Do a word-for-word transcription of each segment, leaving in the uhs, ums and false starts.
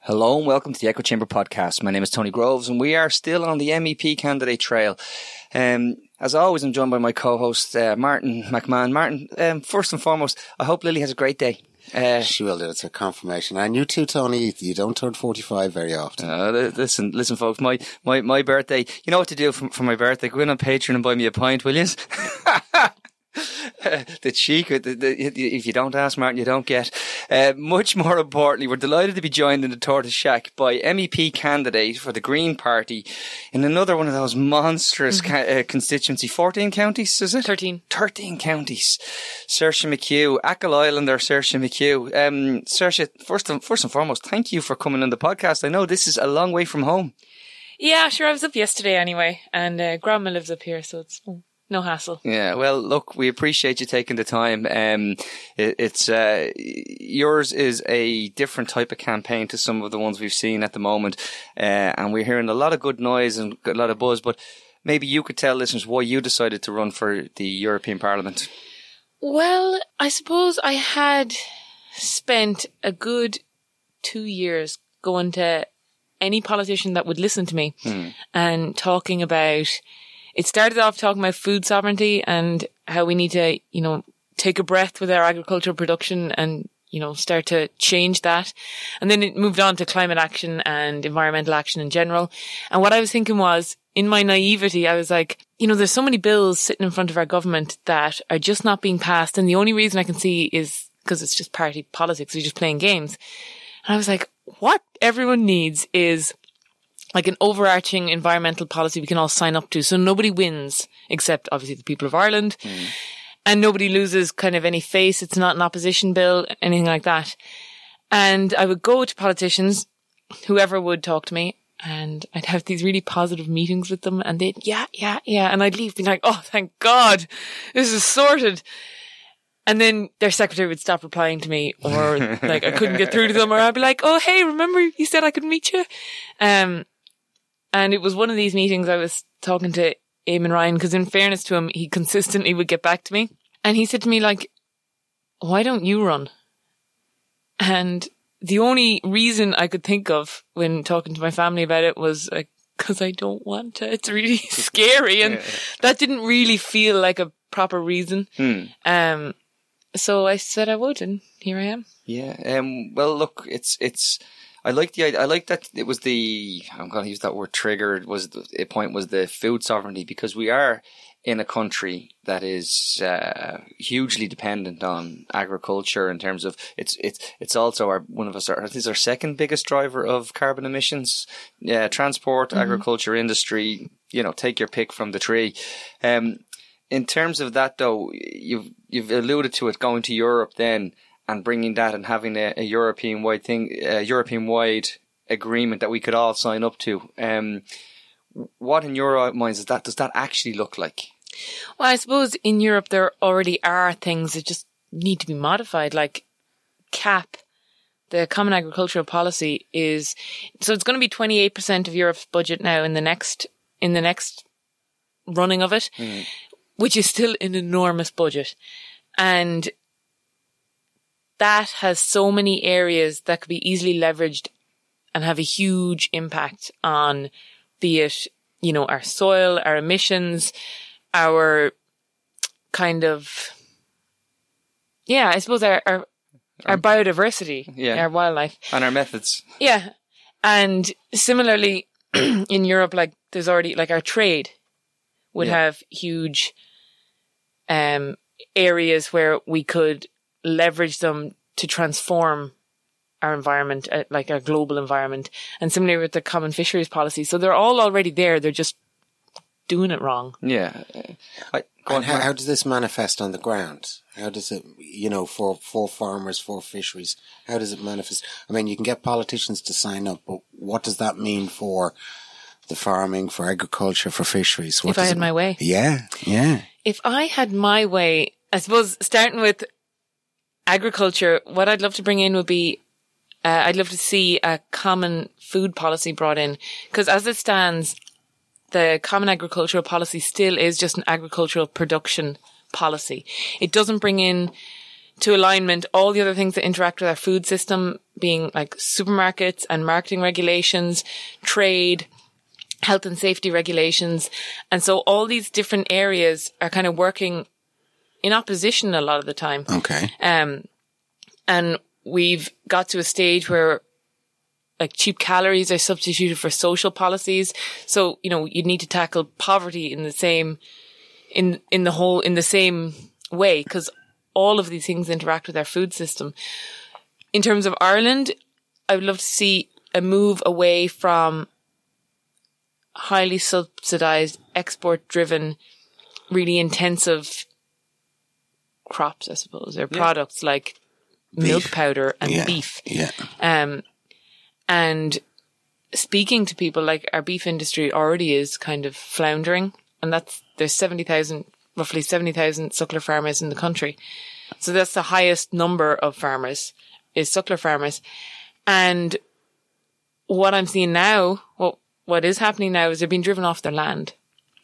Hello and welcome to the Echo Chamber podcast. My name is Tony Groves and we are still on the M E P candidate trail. Um, as always, I'm joined by my co-host, uh, Martin McMahon. Martin, um, first and foremost, I hope Lily has a great day. Uh, she will do. It's a confirmation. And you too, Tony. You don't turn forty-five very often. Uh, listen, listen, folks. My, my, my birthday. You know what to do for, for my birthday? Go in on Patreon and buy me a pint, will you? Uh, the cheek, the, the, if you don't ask, Martin, you don't get. Uh, much more importantly, we're delighted to be joined in the Tortoise Shack by M E P candidate for the Green Party in another one of those monstrous mm-hmm. ca- uh, constituency. fourteen counties, is it? thirteen. thirteen counties. Saoirse McHugh, Achill Islander Saoirse McHugh. Um, Saoirse, first and, first and foremost, thank you for coming on the podcast. I know this is a long way from home. Yeah, sure. I was up yesterday anyway, and uh, Grandma lives up here, so it's... Oh. No hassle. Yeah, well, look, we appreciate you taking the time. Um, it, it's uh, yours is a different type of campaign to some of the ones we've seen at the moment, uh, and we're hearing a lot of good noise and a lot of buzz. But maybe you could tell listeners why you decided to run for the European Parliament. Well, I suppose I had spent a good two years going to any politician that would listen to me hmm. and talking about. It started off talking about food sovereignty and how we need to, you know, take a breath with our agricultural production and, you know, start to change that. And then it moved on to climate action and environmental action in general. And what I was thinking was, in my naivety, I was like, you know, there's so many bills sitting in front of our government that are just not being passed. And the only reason I can see is because it's just party politics. We're just playing games. And I was like, what everyone needs is like an overarching environmental policy we can all sign up to. So nobody wins except obviously the people of Ireland mm. and nobody loses kind of any face. It's not an opposition bill, anything like that. And I would go to politicians, whoever would talk to me, and I'd have these really positive meetings with them and they'd, yeah, yeah, yeah. And I'd leave being like, oh, thank God, this is sorted. And then their secretary would stop replying to me or like I couldn't get through to them or I'd be like, oh, hey, remember you said I could meet you? Um, And it was one of these meetings I was talking to Eamon Ryan because in fairness to him, he consistently would get back to me. And he said to me like, why don't you run? And the only reason I could think of when talking to my family about it was like, because I don't want to. It's really scary. And yeah. that didn't really feel like a proper reason. Hmm. Um, so I said I would and here I am. Yeah. Um, well, look, it's, it's, I like the I like that it was the I'm going to use that word trigger was the point was the food sovereignty because we are in a country that is uh, hugely dependent on agriculture in terms of it's it's it's also our one of us our, this is our second biggest driver of carbon emissions. Yeah, transport, mm-hmm. agriculture, industry. You know, take your pick from the tree. Um, in terms of that, though, you've you've alluded to it going to Europe then. And bringing that and having a, a European-wide thing, a European-wide agreement that we could all sign up to. Um, what in your minds is that? Does that actually look like? Well, I suppose in Europe there already are things that just need to be modified, like C A P, the Common Agricultural Policy, is so it's going to be twenty-eight percent of Europe's budget now in the next in the next running of it, mm. which is still an enormous budget, and that has so many areas that could be easily leveraged and have a huge impact on, be it, you know, our soil, our emissions, our kind of, yeah, I suppose our, our, our biodiversity, yeah. our wildlife. And our methods. Yeah. And similarly, in Europe, like there's already, like our trade would yeah. have huge um, areas where we could leverage them to transform our environment, uh, like our global environment. And similarly with the common fisheries policy. So they're all already there. They're just doing it wrong. Yeah. I, and how, how does this manifest on the ground? How does it, you know, for, for farmers, for fisheries, how does it manifest? I mean, you can get politicians to sign up, but what does that mean for the farming, for agriculture, for fisheries? What if I had it, my way. Yeah, yeah. If I had my way, I suppose starting with agriculture, what I'd love to bring in would be, uh, I'd love to see a common food policy brought in. Because as it stands, the Common Agricultural Policy still is just an agricultural production policy. It doesn't bring in to alignment all the other things that interact with our food system, being like supermarkets and marketing regulations, trade, health and safety regulations. And so all these different areas are kind of working in opposition a lot of the time. Okay. Um, and we've got to a stage where like cheap calories are substituted for social policies. So, you know, you need to tackle poverty in the same, in, in the whole, in the same way, because all of these things interact with our food system. In terms of Ireland, I would love to see a move away from highly subsidized, export driven, really intensive crops, I suppose, or yeah. products like beef. Milk powder and yeah. beef. Yeah. Um, and speaking to people, like our beef industry already is kind of floundering, and that's, there's seventy thousand, roughly seventy thousand suckler farmers in the country. So that's the highest number of farmers, is suckler farmers. And what I'm seeing now, what, what is happening now is they're being driven off their land.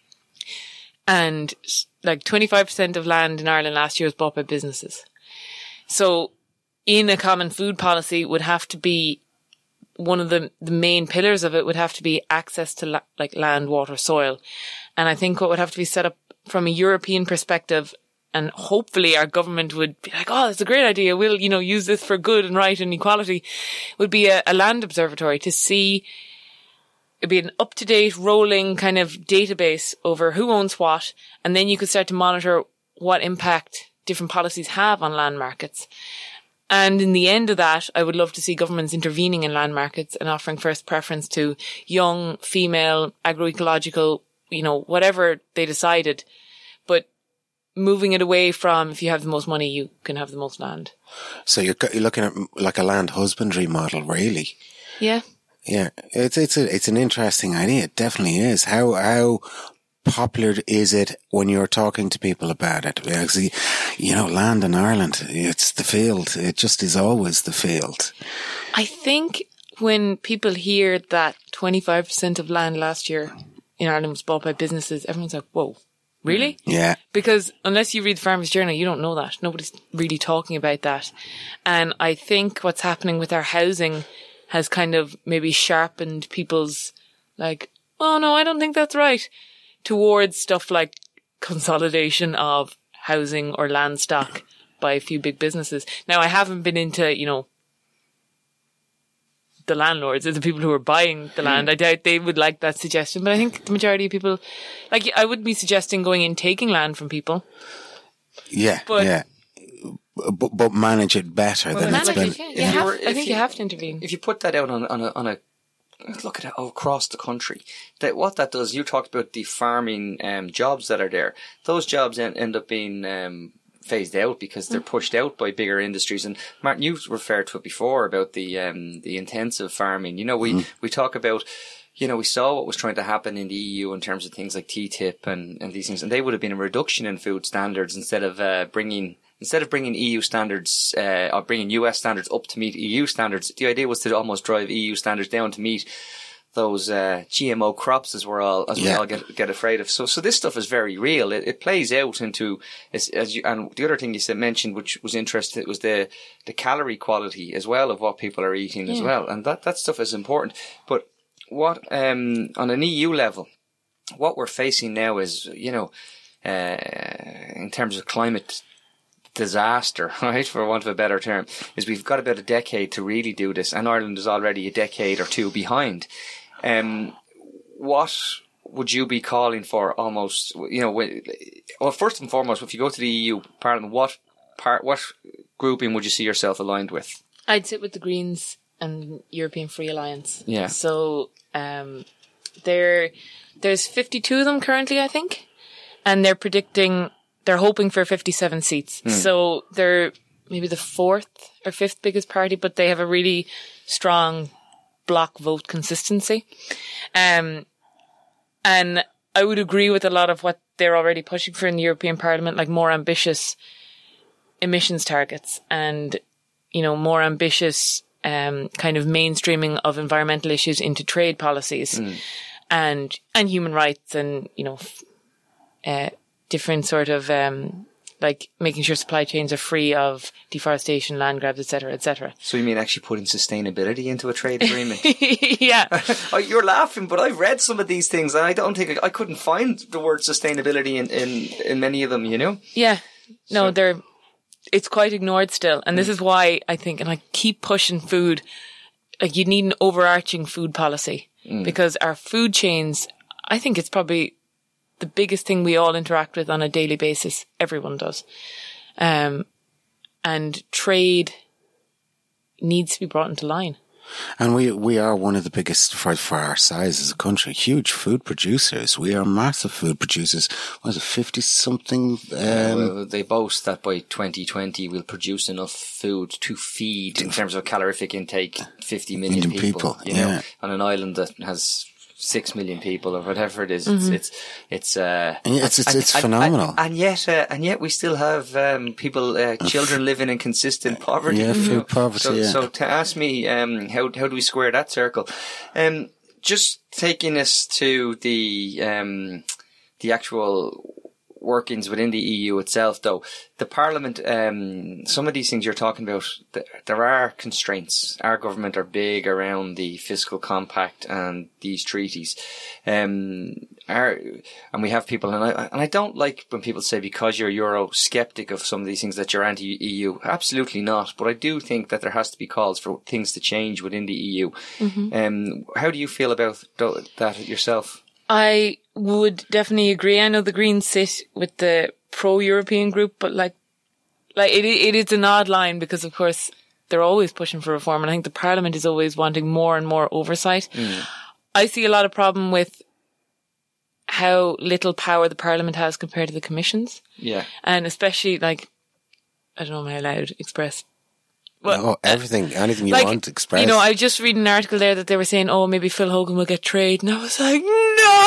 And like twenty-five percent of land in Ireland last year was bought by businesses. So in a common food policy would have to be, one of the, the main pillars of it would have to be access to la- like land, water, soil. And I think what would have to be set up from a European perspective, and hopefully our government would be like, oh, that's a great idea. We'll, you know, use this for good and right and equality, would be a, a land observatory to see, it'd be an up-to-date rolling kind of database over who owns what. And then you could start to monitor what impact different policies have on land markets. And in the end of that, I would love to see governments intervening in land markets and offering first preference to young, female, agroecological, you know, whatever they decided. But moving it away from, if you have the most money, you can have the most land. So you're, you're looking at like a land husbandry model, really? Yeah. Yeah. It's, it's a, it's an interesting idea. It definitely is. How, how popular is it when you're talking to people about it? Because, you know, land in Ireland, it's the field. It just is always the field. I think when people hear that twenty-five percent of land last year in Ireland was bought by businesses, everyone's like, whoa, really? Yeah. Because unless you read the Farmers Journal, you don't know that. Nobody's really talking about that. And I think what's happening with our housing has kind of maybe sharpened people's like, oh no, I don't think that's right, towards stuff like consolidation of housing or land stock by a few big businesses. Now, I haven't been into, you know, the landlords or the people who are buying the land. I doubt they would like that suggestion, but I think the majority of people, like, I would be suggesting going and taking land from people. Yeah, but, yeah. But, but manage it better well, than it's been. It, yeah. You have, I think you, you have to intervene. If you put that out on, on a, on a look at it across the country, that what that does, you talked about the farming um, jobs that are there. Those jobs end, end up being um, phased out because they're pushed out by bigger industries. And Martin, you referred to it before about the um, the intensive farming. You know, we, mm. we talk about, you know, we saw what was trying to happen in the E U in terms of things like T T I P and, and these things, and they would have been a reduction in food standards instead of uh, bringing Instead of bringing E U standards, uh, or bringing U S standards up to meet E U standards. The idea was to almost drive E U standards down to meet those, uh, G M O crops as we're all, as yeah. we all get, get afraid of. So, so this stuff is very real. It, it plays out into, as, as you, and the other thing you said, mentioned, which was interesting, was the, the calorie quality as well of what people are eating yeah. as well. And that, that stuff is important. But what, um, on an E U level, what we're facing now is, you know, uh, in terms of climate disaster, right, for want of a better term, is we've got about a decade to really do this, and Ireland is already a decade or two behind. Um, what would you be calling for almost, you know, well, first and foremost, if you go to the E U Parliament, what part, what grouping would you see yourself aligned with? I'd sit with the Greens and European Free Alliance. Yeah. So, um, there, there's fifty-two of them currently, I think, and they're predicting, they're hoping for fifty-seven seats. Mm. So they're maybe the fourth or fifth biggest party, but they have a really strong block vote consistency. Um, and I would agree with a lot of what they're already pushing for in the European Parliament, like more ambitious emissions targets and, you know, more ambitious um, kind of mainstreaming of environmental issues into trade policies mm. and and human rights and, you know, uh, different sort of um, like making sure supply chains are free of deforestation, land grabs, et cetera, et cetera. So you mean actually putting sustainability into a trade agreement? Yeah. Oh, you're laughing, but I've read some of these things and I don't think, I couldn't find the word sustainability in, in, in many of them, you know? Yeah. No, So- they're, it's quite ignored still. And this is why I think, and I keep pushing food, like you need an overarching food policy because our food chains, I think it's probably the biggest thing we all interact with on a daily basis. Everyone does. Um, and trade needs to be brought into line. And we we are one of the biggest, for, for our size as a country, huge food producers. We are massive food producers. What is it, fifty-something? Um, Well, they boast that by twenty twenty we'll produce enough food to feed, in terms of calorific intake, fifty million, Million people. people, You know, yeah. on an island that has six million people or whatever it is. It's it's it's uh, And yeah, it's- it's- it's phenomenal. And, and yet, uh, and yet, we still have um, people, uh, children living in consistent poverty. Yeah, food you know. poverty, So, yeah. so to ask me, um, how how do we square that circle? Um, just taking us to the um, the actual workings within the E U itself, though, the Parliament, um, some of these things you're talking about, th- there are constraints. Our government are big around the fiscal compact and these treaties. Um, our, and we have people, and I, and I don't like when people say because you're Euro-skeptic of some of these things that you're anti-E U. Absolutely not. But I do think that there has to be calls for things to change within the E U. Um, how do you feel about tho- that yourself? I would definitely agree. I know the Greens sit with the pro-European group, but like, like it, it is an odd line because of course they're always pushing for reform. And I think the Parliament is always wanting more and more oversight. I see a lot of problem with how little power the Parliament has compared to the Commissions. Yeah. And especially like, I don't know, am I allowed to express? Well, oh, everything, anything you like, want to express. You know, I just read an article there that they were saying, oh, maybe Phil Hogan will get trade. And I was like, no,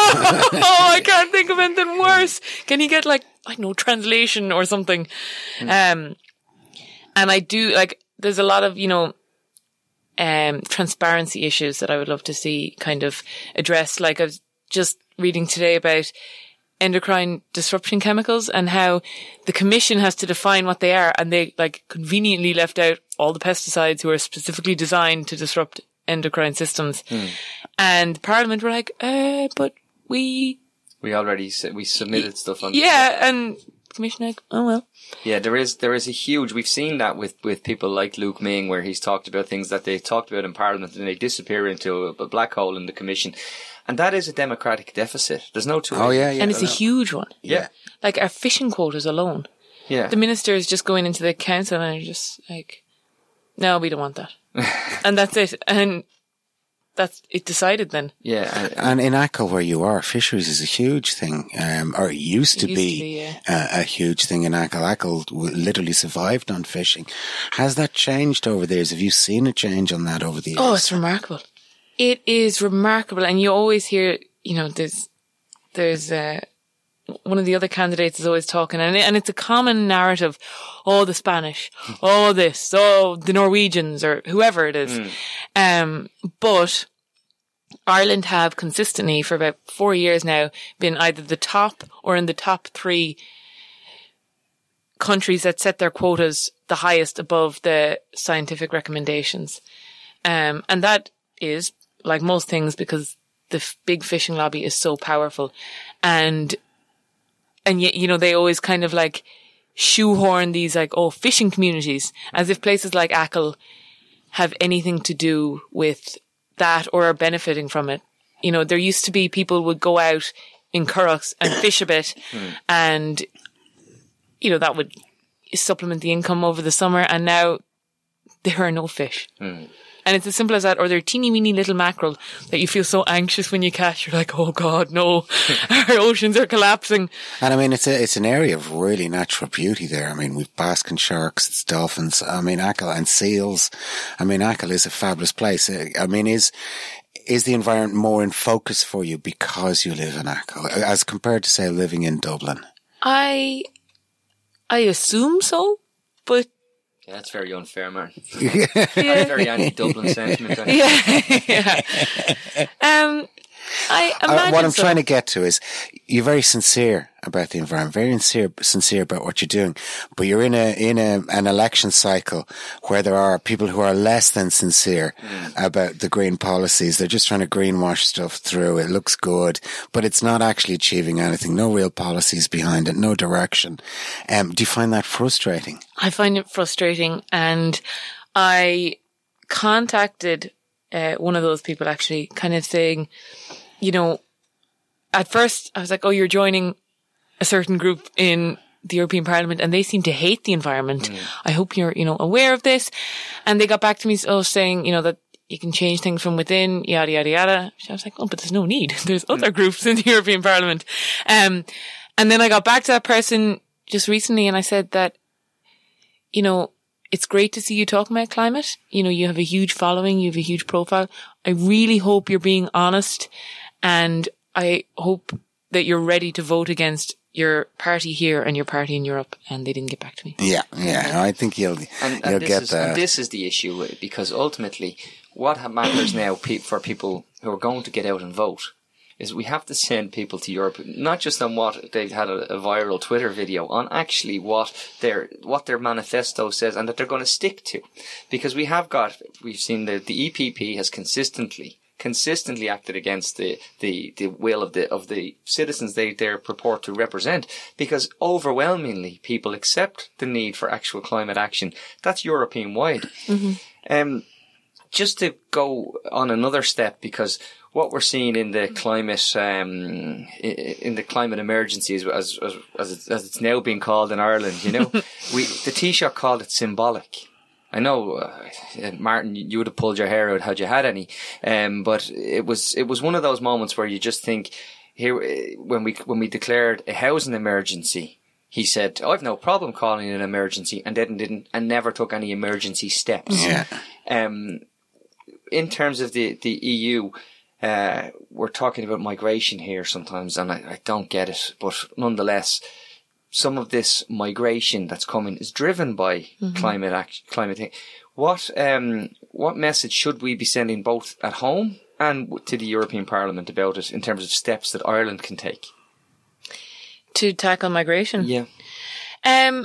I can't think of anything worse. Can he get like, I don't know, translation or something? Mm. Um, and I do, like, there's a lot of, you know, um, transparency issues that I would love to see kind of addressed. Like I was just reading today about endocrine disruption chemicals and how the Commission has to define what they are, and they like conveniently left out all the pesticides who are specifically designed to disrupt endocrine systems. Hmm. And Parliament were like, uh, but we... We already, we submitted stuff on... Yeah, and the Commission like, oh well. Yeah, there is there is a huge... We've seen that with, with people like Luke Ming, where he's talked about things that they talked about in Parliament and they disappear into a, a black hole in the Commission. And that is a democratic deficit. There's no two Oh, yeah, yeah. And it's a huge one. Yeah. Like our fishing quotas alone. Yeah. The minister is just going into the council and they're just like, no, we don't want that. And that's it. And that's it decided then. Yeah. And, And in Achill, where you are, fisheries is a huge thing, um, or it used to It used be, to be, yeah. uh, a huge thing in Achill. Achill w- literally survived on fishing. Has that changed over the years? Have you seen a change on that over the years? Oh, it's remarkable. It is remarkable. And you always hear, you know, there's, there's, uh, one of the other candidates is always talking, and, it, and it's a common narrative. Oh, the Spanish. Oh, this. Oh, the Norwegians, or whoever it is. Mm. Um, but Ireland have consistently for about four years now been either the top or in the top three countries that set their quotas the highest above the scientific recommendations. Um, and that is, like most things, because the f- big fishing lobby is so powerful. And, and yet, you know, they always kind of like shoehorn these like, oh, fishing communities, as if places like Achill have anything to do with that or are benefiting from it. You know, there used to be people would go out in curraghs and fish a bit mm. and, you know, that would supplement the income over the summer, and now there are no fish. Mm. And it's as simple as that, or they're teeny weeny little mackerel that you feel so anxious when you catch. You're like, oh God, no, our oceans are collapsing. And I mean, it's a, it's an area of really natural beauty there. I mean, we've basking sharks, it's dolphins, I mean, Achill, and seals. I mean, Achill is a fabulous place. I mean, is, is the environment more in focus for you because you live in Achill as compared to, say, living in Dublin? I, I assume so, but yeah, that's very unfair, man. Yeah. That's very anti-Dublin sentiment. Yeah, yeah. Um, I imagine uh, what I'm so. trying to get to is, you're very sincere about the environment, very sincere, sincere about what you're doing, but you're in a in a, an election cycle where there are people who are less than sincere mm. about the green policies. They're just trying to greenwash stuff through. It looks good, but it's not actually achieving anything. No real policies behind it, no direction. Um, do you find that frustrating? I find it frustrating, and I contacted uh, one of those people actually, kind of saying, you know, at first I was like, oh, you're joining a certain group in the European Parliament and they seem to hate the environment. Mm. I hope you're, you know, aware of this. And they got back to me oh, saying, you know, that you can change things from within, yada, yada, yada. I was like, oh, but there's no need. There's mm. other groups in the European Parliament. Um, and then I got back to that person just recently and I said that, you know, it's great to see you talking about climate. You know, you have a huge following, you have a huge profile. I really hope you're being honest, and I hope that you're ready to vote against your party here and your party in Europe. And they didn't get back to me. Yeah, yeah. I think you'll, and, you'll and get is, that. And this is the issue, because ultimately what matters now for people who are going to get out and vote is we have to send people to Europe, not just on what they've had a, a viral Twitter video, on actually what their what their manifesto says and that they're going to stick to. Because we have got, we've seen that the E P P has consistently, consistently acted against the, the, the will of the of the citizens they they purport to represent, because overwhelmingly people accept the need for actual climate action. That's European wide. Mm-hmm. Um, just to go on another step, because what we're seeing in the climate, um, in the climate emergency, as as as it's, as it's now being called in Ireland, you know, we the Taoiseach called it symbolic. I know, uh, Martin, you would have pulled your hair out had you had any, um, but it was it was one of those moments where you just think, here when we when we declared a housing emergency, he said, oh, I've no problem calling it an emergency, and then didn't and never took any emergency steps. Yeah. Um, in terms of the the E U. Uh, we're talking about migration here sometimes, and I, I don't get it, but nonetheless, some of this migration that's coming is driven by mm-hmm. climate action, climate thing. What, um, what message should we be sending both at home and to the European Parliament about it in terms of steps that Ireland can take to tackle migration? Yeah. Um,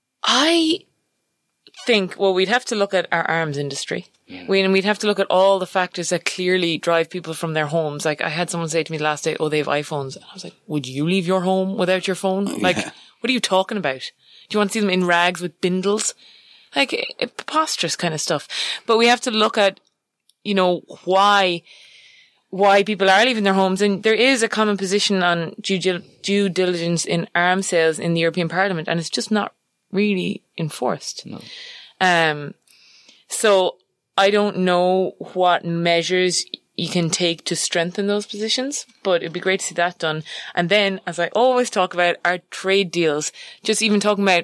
I think, well, we'd have to look at our arms industry. Yeah. We, and we'd have to look at all the factors that clearly drive people from their homes. Like, I had someone say to me last day, oh, they have iPhones. And I was like, would you leave your home without your phone? Yeah. Like, what are you talking about? Do you want to see them in rags with bindles? Like, it, preposterous kind of stuff. But we have to look at, you know, why, why people are leaving their homes. And there is a common position on due, due diligence in arms sales in the European Parliament, and it's just not really enforced. No. Um, so, I don't know what measures you can take to strengthen those positions, but it'd be great to see that done. And then, as I always talk about, our trade deals, just even talking about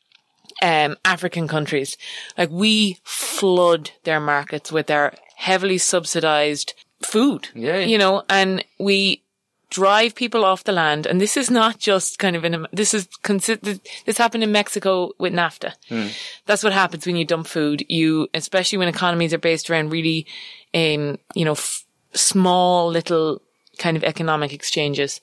um African countries, like we flood their markets with our heavily subsidized food, yeah. you know, and we drive people off the land. And this is not just kind of in a, this is consi- this happened in Mexico with NAFTA. Mm. That's what happens when you dump food. You, especially when economies are based around really, um, you know, f- small little kind of economic exchanges.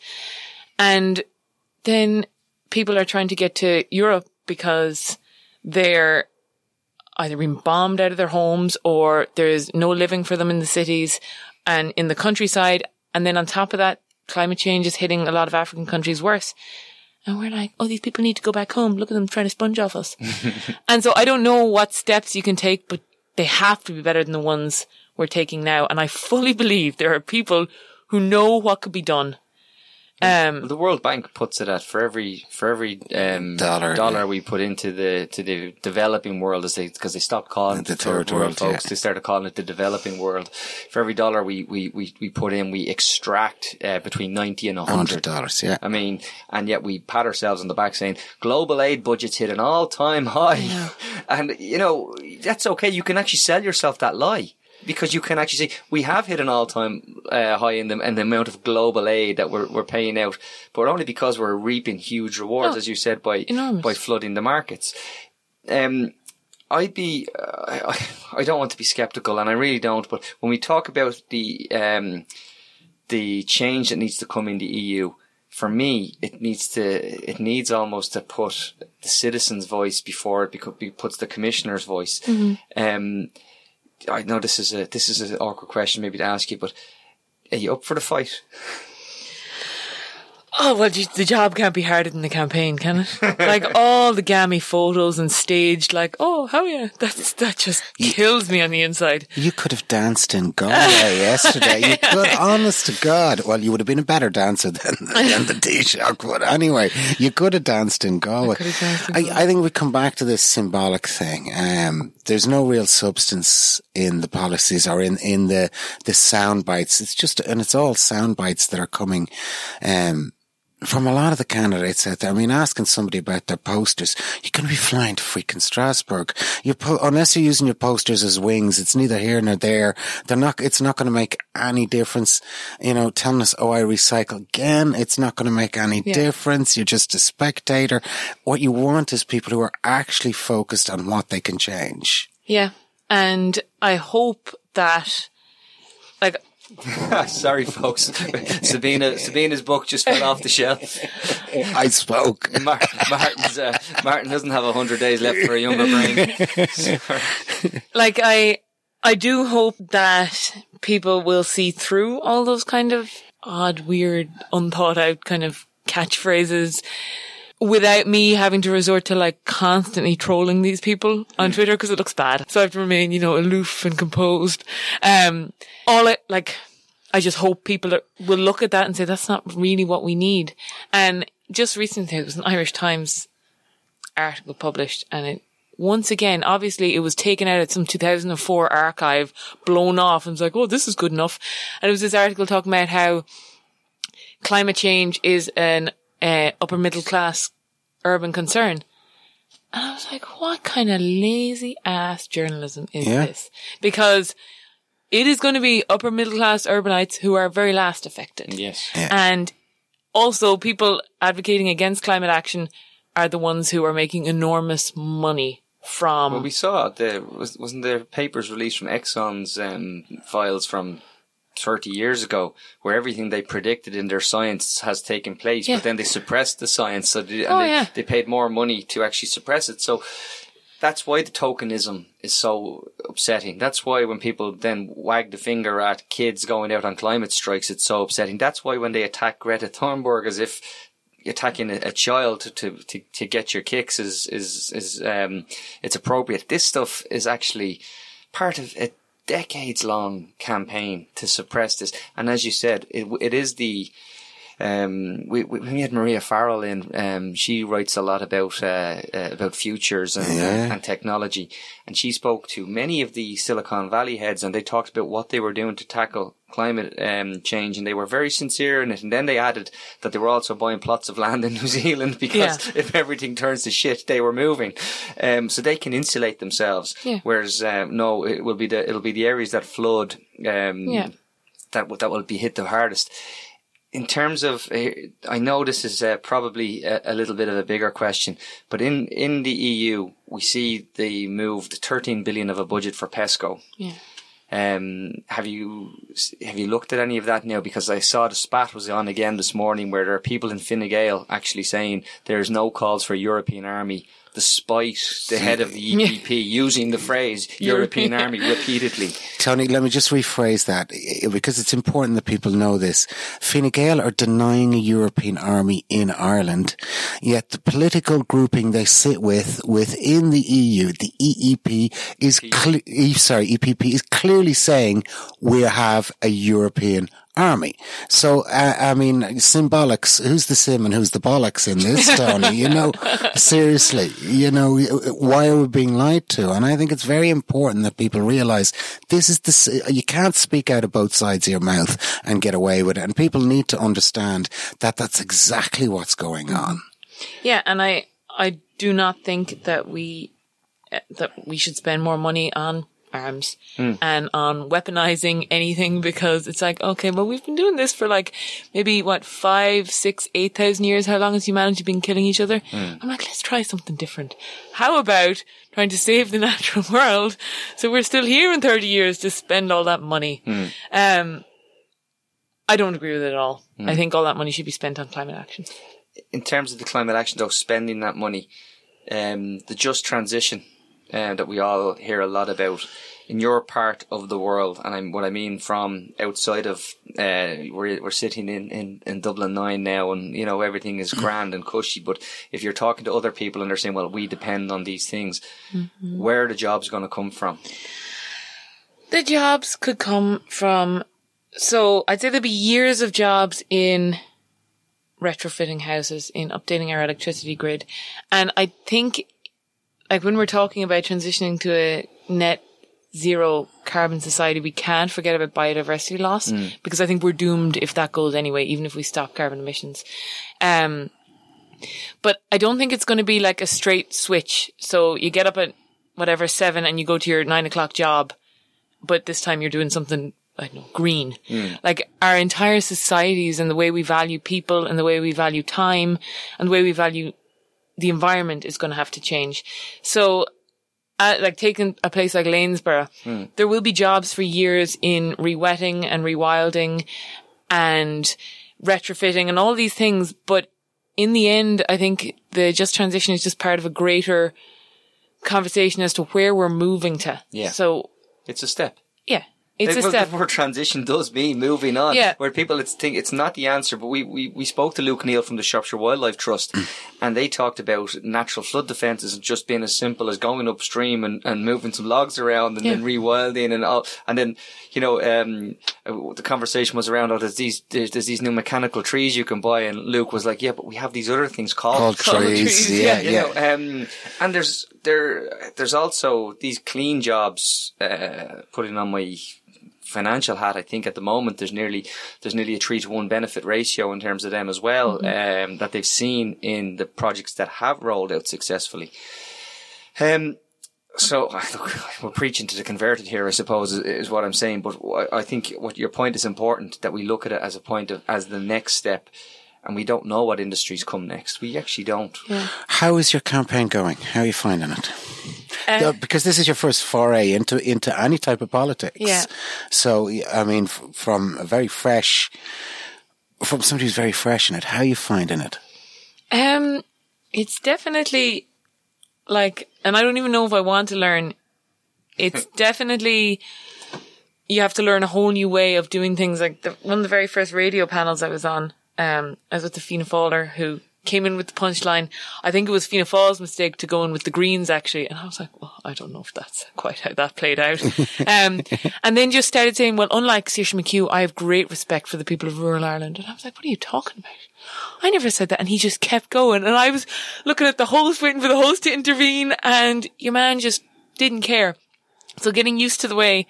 And then people are trying to get to Europe because they're either being bombed out of their homes, or there's no living for them in the cities and in the countryside. And then on top of that, climate change is hitting a lot of African countries worse. And we're like, oh, these people need to go back home. Look at them trying to sponge off us. And so I don't know what steps you can take, but they have to be better than the ones we're taking now. And I fully believe there are people who know what could be done. Um, the World Bank puts it at for every for every um, dollar, dollar yeah. we put into the to the developing world, as they because they stopped calling it the, the third, third world, world folks. Yeah. They started calling it the developing world. For every dollar we we we, we put in, we extract uh, between ninety and a hundred dollars. Yeah, I mean, and yet we pat ourselves on the back saying global aid budgets hit an all time high, yeah. And you know that's okay. You can actually sell yourself that lie. Because you can actually see we have hit an all-time uh, high in the in the amount of global aid that we're we're paying out, but only because we're reaping huge rewards, oh, as you said, by enormous. by flooding the markets. Um, I'd be uh, I, I don't want to be skeptical, and I really don't. But when we talk about the um the change that needs to come in the E U, for me, it needs to, it needs almost to put the citizen's voice before it beco- puts the commissioner's voice. Mm-hmm. Um, I know this is a, this is an awkward question maybe to ask you, but are you up for the fight? Oh, well, the job can't be harder than the campaign, can it? Like, all the gammy photos and staged, like, oh, how are you? That's, that just kills me on the inside. You could have danced in Galway yesterday. You could, honest to God. Well, you would have been a better dancer than, than the Taoiseach, but anyway, you could have danced in Galway. I, danced in I, Galway. I think we come back to this symbolic thing. Um, there's no real substance in the policies or in, in the, the sound bites. It's just, and it's all sound bites that are coming, um, from a lot of the candidates out there. I mean, asking somebody about their posters, you're going to be flying to freaking Strasbourg. You po- unless you're using your posters as wings, it's neither here nor there. They're not, it's not going to make any difference. You know, telling us, oh, I recycle again. It's not going to make any yeah. difference. You're just a spectator. What you want is people who are actually focused on what they can change. Yeah. And I hope that, like, Sorry, folks. Sabina, Sabina's book just fell off the shelf. I spoke. Mar- Martin's, uh, Martin doesn't have a hundred days left for a younger brain. like, I, I do hope that people will see through all those kind of odd, weird, unthought out kind of catchphrases without me having to resort to like constantly trolling these people on Twitter because it looks bad. So I have to remain, you know, aloof and composed. Um, all it, like, I just hope people are, will look at that and say, that's not really what we need. And just recently, there was an Irish Times article published, and it, once again, obviously it was taken out at some two thousand four archive, blown off, and was like, oh, this is good enough. And it was this article talking about how climate change is an uh, upper middle class urban concern. And I was like, what kind of lazy ass journalism is Yeah. this? Because it is going to be upper middle class urbanites who are very last affected. Yes. Yeah. And also people advocating against climate action are the ones who are making enormous money from... Well, we saw the was wasn't there papers released from Exxon's um, files from thirty years ago, where everything they predicted in their science has taken place, Yeah. but then they suppressed the science, so they, and Oh, they, yeah. they paid more money to actually suppress it. So that's why the tokenism is so upsetting. That's why when people then wag the finger at kids going out on climate strikes, it's so upsetting. That's why when they attack Greta Thunberg as if attacking a, a child to, to, to, to get your kicks is, is, is, um, it's appropriate. This stuff is actually part of a decades long campaign to suppress this. And as you said, it, it is the, Um, we, we, we had Maria Farrell in, um, she writes a lot about, uh, uh about futures and, Yeah. and technology. And she spoke to many of the Silicon Valley heads, and they talked about what they were doing to tackle climate, um, change. And they were very sincere in it. And then they added that they were also buying plots of land in New Zealand because Yeah. if everything turns to shit, they were moving. Um, so they can insulate themselves. Yeah. Whereas, um, no, it will be the, it'll be the areas that flood, um, Yeah. that, will- that will be hit the hardest. In terms of, uh, I know this is uh, probably a, a little bit of a bigger question, but in, in the E U, we see they moved thirteen billion of a budget for PESCO. Yeah. Um, have you have you looked at any of that now? Because I saw the spat was on again this morning, where there are people in Fine Gael actually saying there's no calls for a European army, despite the head of the E P P using the phrase European army repeatedly. Tony, let me just rephrase that eh, because it's important that people know this. Fine Gael are denying a European army in Ireland, yet the political grouping they sit with within the E U, the E E P, is cle- E- sorry, E P P is clearly saying we have a European army. So, uh, I mean, symbolics, who's the sim and who's the bollocks in this, Tony? You know, seriously, you know, why are we being lied to? And I think it's very important that people realize this is the, you can't speak out of both sides of your mouth and get away with it. And people need to understand that that's exactly what's going on. Yeah, and I I do not think that we uh, that we should spend more money on arms Mm. and on weaponizing anything, because it's like, okay, well, we've been doing this for like maybe what five, six, eight thousand years. How long has humanity been killing each other? Mm. I'm like, let's try something different. How about trying to save the natural world so we're still here in thirty years to spend all that money? Mm. Um, I don't agree with it at all. Mm. I think all that money should be spent on climate action. In terms of the climate action, though, spending that money, um, the just transition uh, that we all hear a lot about in your part of the world, and I'm, what I mean from outside of, uh, we're, we're sitting in, in, in Dublin nine now, and, you know, everything is grand and cushy, but if you're talking to other people and they're saying, well, we depend on these things, mm-hmm. where are the jobs going to come from? The jobs could come from, so I'd say there'd be years of jobs in retrofitting houses, in updating our electricity grid. And I think, like, when we're talking about transitioning to a net zero carbon society, we can't forget about biodiversity loss, mm. because I think we're doomed if that goes anyway, even if we stop carbon emissions. Um, but I don't think it's going to be like a straight switch. So you get up at whatever seven and you go to your nine o'clock job, but this time you're doing something, I don't know, green. Mm. Like, our entire societies and the way we value people and the way we value time and the way we value the environment is going to have to change. So, Uh, like taking a place like Lanesborough, mm. there will be jobs for years in rewetting and rewilding and retrofitting and all these things. But in the end, I think the just transition is just part of a greater conversation as to where we're moving to. Yeah. So it's a step. Yeah. It's the, a step. The word transition does mean moving on. Yeah. Where people it's think it's not the answer, but we, we, we spoke to Luke Neal from the Shropshire Wildlife Trust and they talked about natural flood defences just being as simple as going upstream and, and moving some logs around and yeah. then rewilding and all. And then, you know, um, the conversation was around, oh, there's these, there's, there's these new mechanical trees you can buy. And Luke was like, yeah, but we have these other things called, called, called trees. trees. Yeah, you yeah. know, um, and there's, there, there's also these clean jobs, uh, putting on my financial hat. I think at the moment there's nearly there's nearly a three to one benefit ratio in terms of them as well, mm-hmm. um, that they've seen in the projects that have rolled out successfully. Um, so look, we're preaching to the converted here, I suppose, is, is what I'm saying. But I think what your point is important, that we look at it as a point of as the next step. And we don't know what industries come next. We actually don't. Yeah. How is your campaign going? How are you finding it? Uh, because this is your first foray into into any type of politics. Yeah. So, I mean, f- from a very fresh, from somebody who's very fresh in it, how are you finding it? Um, it's definitely like, and I don't even know if I want to learn. It's definitely, you have to learn a whole new way of doing things. Like the, one of the very first radio panels I was on, Um, I was with the Fianna Fáiler who came in with the punchline. I think it was Fianna Fáil's mistake to go in with the Greens, actually. And I was like, well, I don't know if that's quite how that played out. um, and then just started saying, well, unlike Saoirse McHugh, I have great respect for the people of rural Ireland. And I was like, what are you talking about? I never said that. And he just kept going. And I was looking at the host, waiting for the host to intervene. And your man just didn't care. So getting used to the way,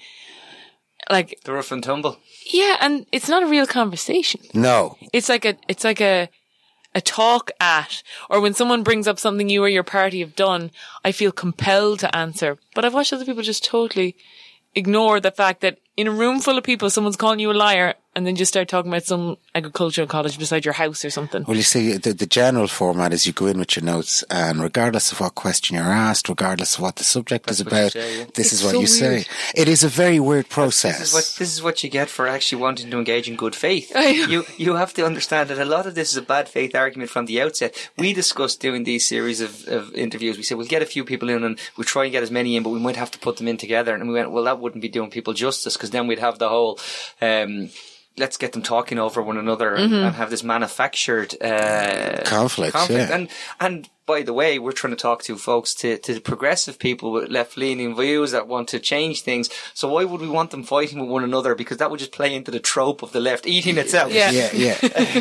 like, the rough and tumble. Yeah, and it's not a real conversation. No. It's like a, it's like a, a talk at, or when someone brings up something you or your party have done, I feel compelled to answer. But I've watched other people just totally ignore the fact that in a room full of people, someone's calling you a liar and then just start talking about some agricultural college beside your house or something. Well, you see, the, the general format is you go in with your notes and regardless of what question you're asked, regardless of what the subject That's is about, say, yeah. this it's is what so you weird. say. It is a very weird process. This is what this is what you get for actually wanting to engage in good faith. You you have to understand that a lot of this is a bad faith argument from the outset. We discussed doing these series of, of interviews. We said we'll get a few people in and we'll try and get as many in, but we might have to put them in together. And we went, well, that wouldn't be doing people justice, because then we'd have the whole um let's get them talking over one another and, mm-hmm. and have this manufactured uh, conflict. conflict. Yeah. And and by the way, we're trying to talk to folks, to, to progressive people with left-leaning views that want to change things. So why would we want them fighting with one another? Because that would just play into the trope of the left eating itself. Yeah, yeah. yeah.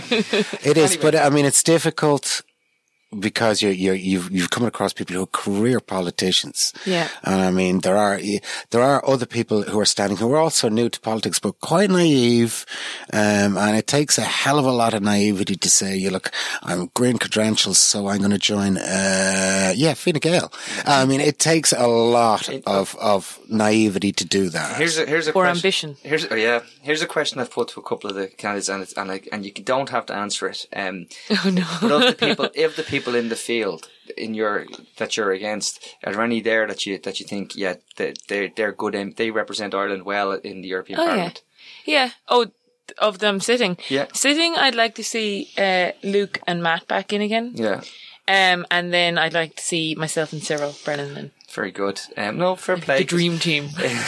It is, Anyway. but I mean, it's difficult because you're, you're, you've, you've come across people who are career politicians. Yeah. And I mean, there are, there are other people who are standing who are also new to politics, but quite naive. Um, and it takes a hell of a lot of naivety to say, you look, I'm green credentials, so I'm going to join, uh, yeah, Fine Gael. I mean, it takes a lot of, of naivety to do that. Here's a, here's a or question. ambition. Here's, oh yeah, here's a question I've put to a couple of the candidates, and it's, and I, and you don't have to answer it. Um, Oh no. but of the people, if the people in the field in your that you're against, are there any there that you that you think, yeah, they they're, they're good, and they represent Ireland well in the European Oh, Parliament? Yeah. yeah. Oh, of them sitting. Yeah. Sitting, I'd like to see uh, Luke and Matt back in again. Yeah. Um, and then I'd like to see myself and Cyril Brennan in. Very good. Um, no, fair play. The dream team.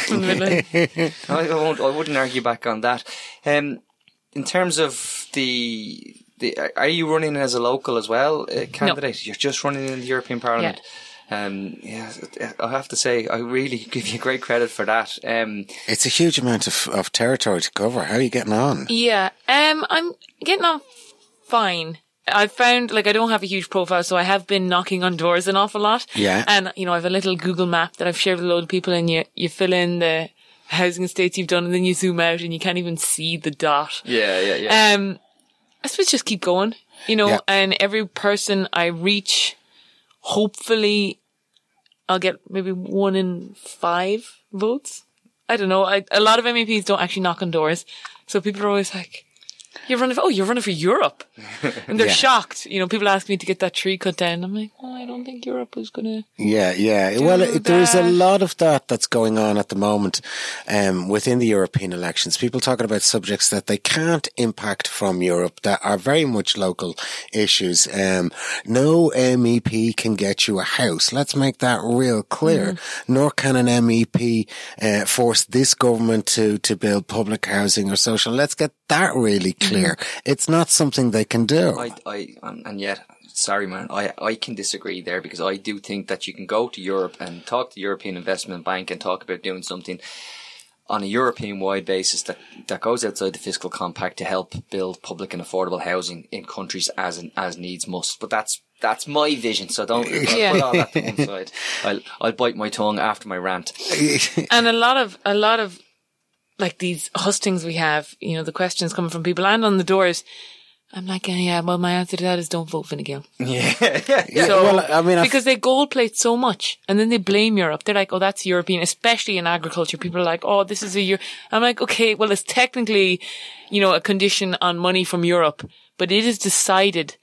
I, I won't. I wouldn't argue back on that. Um, in terms of the, the, are you running as a local as well, uh, candidate? No. You're just running in the European Parliament. Yeah. Um, yeah, I have to say, I really give you great credit for that. Um, it's a huge amount of, of territory to cover. How are you getting on? Yeah, um, I'm getting on fine. I've found, like, I don't have a huge profile, so I have been knocking on doors an awful lot. Yeah. And, you know, I have a little Google map that I've shared with a load of people, and you, you fill in the housing estates you've done, and then you zoom out, and you can't even see the dot. yeah, yeah, yeah. Um, I suppose just keep going, you know, Yeah. and every person I reach, hopefully, I'll get maybe one in five votes. I don't know. I, a lot of M E Ps don't actually knock on doors. So people are always like, you're running for, oh, you're running for Europe. And they're Yeah. shocked. You know, people ask me to get that tree cut down. I'm like, oh, I don't think Europe is going to. Yeah, yeah. Well, it, there's a that. lot of that that's going on at the moment um, within the European elections. People talking about subjects that they can't impact from Europe that are very much local issues. Um, no M E P can get you a house. Let's make that real clear. Mm-hmm. Nor can an M E P uh, force this government to, to build public housing or social. Let's get that really clear. Mm-hmm. It's not something they can do. I, I, um, and yet, sorry, man, I, I can disagree there because I do think that you can go to Europe and talk to the European Investment Bank and talk about doing something on a European-wide basis that, that goes outside the fiscal compact to help build public and affordable housing in countries as as needs must. But that's that's my vision, so don't Yeah. put all that to one side. I'll I'll bite my tongue after my rant. And a lot of, a lot of, like these hustings we have, you know, the questions coming from people and on the doors. I'm like, yeah, yeah, well, my answer to that is don't vote Fine Gael. Yeah, yeah, yeah. So, well, I mean, I've- because they gold plate so much and then they blame Europe. They're like, oh, that's European, especially in agriculture. People are like, oh, this is a Euro. I'm like, okay, well, it's technically, you know, a condition on money from Europe, but it is decided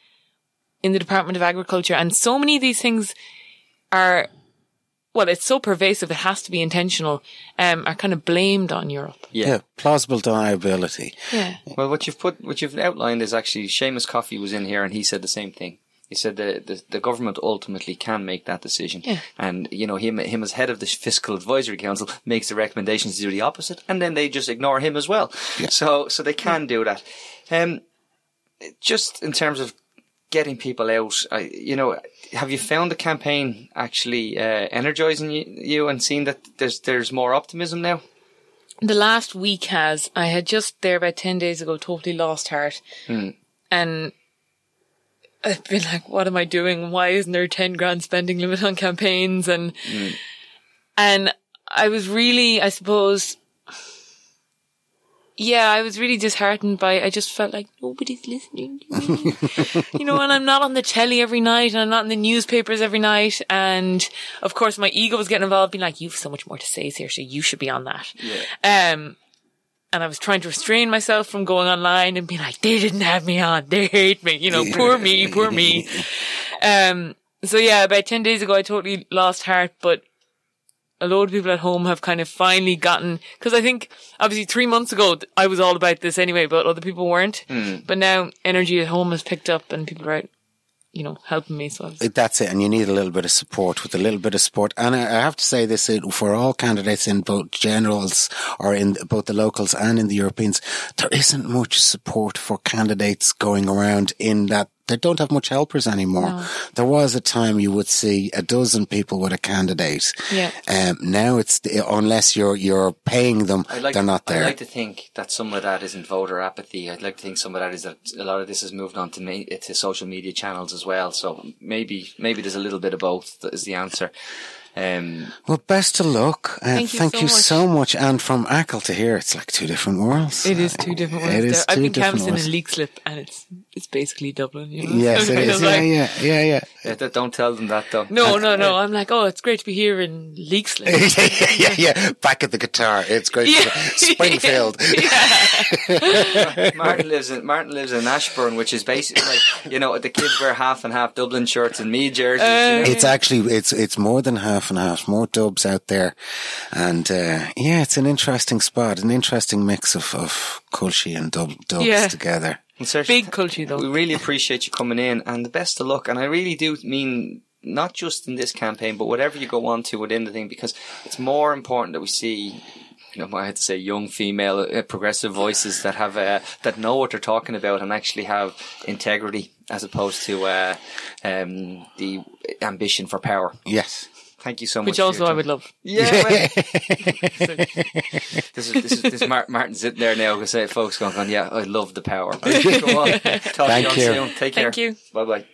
in the Department of Agriculture. And so many of these things are, well, it's so pervasive, it has to be intentional, um, are kind of blamed on Europe. Yeah. Yeah, plausible deniability. Yeah. Well, what you've put, what you've outlined is actually Seamus Coffey was in here and he said the same thing. He said the, the the government ultimately can make that decision, Yeah. and you know him him as head of the Fiscal Advisory Council makes the recommendations to do the opposite, and then they just ignore him as well. Yeah. So so they can do that. Um, just in terms of getting people out, I, you know, have you found the campaign actually uh, energizing you, you and seen that there's there's more optimism now? The last week has, I had just there about ten days ago totally lost heart. Mm. And I've been like, what am I doing? Why isn't there a ten grand spending limit on campaigns? And, Mm. and I was really, I suppose, yeah, I was really disheartened by, I just felt like nobody's listening to me. You know, and I'm not on the telly every night and I'm not in the newspapers every night. And of course my ego was getting involved, being like, you've so much more to say, Saoirse, you should be on that. Yeah. Um, and I was trying to restrain myself from going online and being like, they didn't have me on. They hate me. You know, poor me, poor me. Um, so yeah, about ten days ago, I totally lost heart, but a load of people at home have kind of finally gotten, because I think obviously three months ago I was all about this anyway, but other people weren't. Mm. But now energy at home has picked up and people are out, you know, helping me. So I was, That's it, and you need a little bit of support. With a little bit of support, and I I have to say this uh, for all candidates in both generals or in both the locals and in the Europeans, there isn't much support for candidates going around in that they don't have much helpers anymore. No. There was a time you would see a dozen people with a candidate. Yeah. Um, now it's unless you're you're paying them, I'd like they're to, not there. I'd like to think that some of that isn't voter apathy. I'd like to think some of that is that a lot of this has moved on to me, to social media channels as well. So maybe maybe there's a little bit of both that is the answer. Um, Well, best of luck. Uh, Thank you thank so you much. so much. And from Achill to here, it's like two different worlds. it is two different It ones is there. I've two been different canvassing worlds. a leak slip and it's it's basically Dublin. You know? Yes, it Kind is. of Yeah, like- yeah, yeah, yeah. yeah, th- don't tell them that though. No, no, no. I'm like, oh, it's great to be here in leak slip. yeah, yeah, yeah. Back at the guitar. It's great. Yeah. Springfield. Martin lives in Martin lives in Ashbourne, which is basically like, you know, the kids wear half and half Dublin shirts and me jerseys. Uh, you know? It's actually, it's, it's more than half half and half, more dubs out there. And, uh, yeah, it's an interesting spot, an interesting mix of, of Culshy and dub, dubs Yeah. together. Big culture though. We really appreciate you coming in, and the best of luck. And I really do mean, not just in this campaign, but whatever you go on to within the thing, because it's more important that we see, you know, I had to say young female uh, progressive voices that have, uh, that know what they're talking about and actually have integrity as opposed to, uh, um, the ambition for power. Yes. Thank you so much. Which for also your I would love. Yeah. Well, this is, this is, this is Martin, Martin sitting there now, because folks going, going, yeah, I love the power. Go on. Talk Thank to you you. soon. Take care. Thank you. Bye bye.